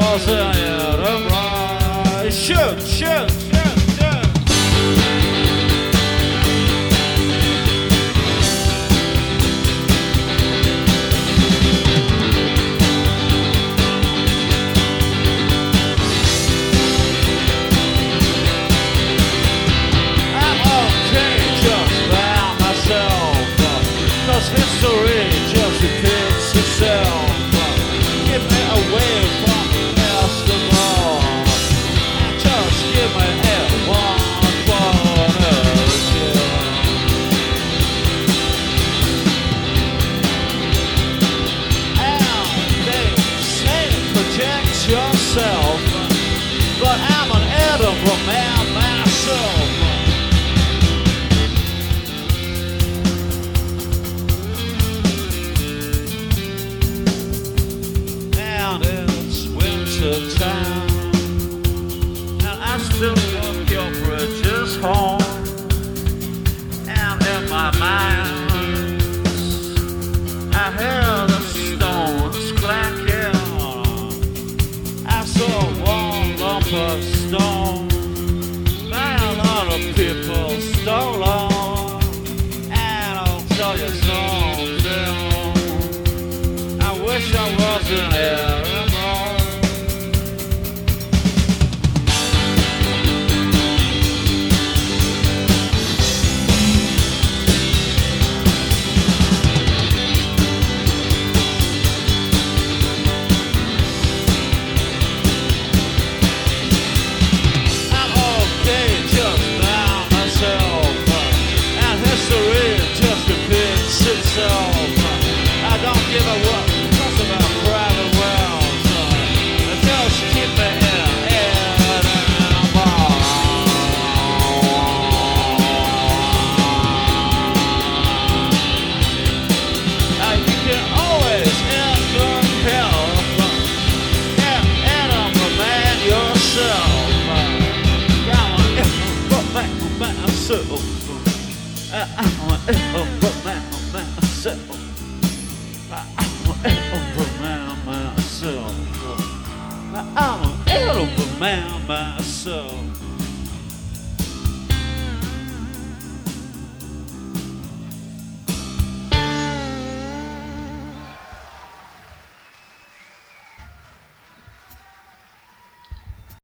wasn't it right? Shoot, shoot, shoot, shoot. I'm okay just by myself, 'cause history just repeats itself. Give me away from the rest of all, and just give me one corner kill. And they say project yourself, but I'm an Edinburgh man myself. And it's winter time, and I still walk your bridges home. And in my mind, I hear the stones clacking. I saw one lump of stone by a lot of people stolen. And I'll tell you something, I wish I wasn't here anymore. I'm okay just by myself, and history just repeats itself. I don't give a what fuss about private wells. Just keep me in Edinburgh. You can always end good health in Edinburgh, man, yourself. I'm an Edinburgh man myself. I'm an Edinburgh man myself. I'm an Edinburgh man myself. I'm an Edinburgh man myself.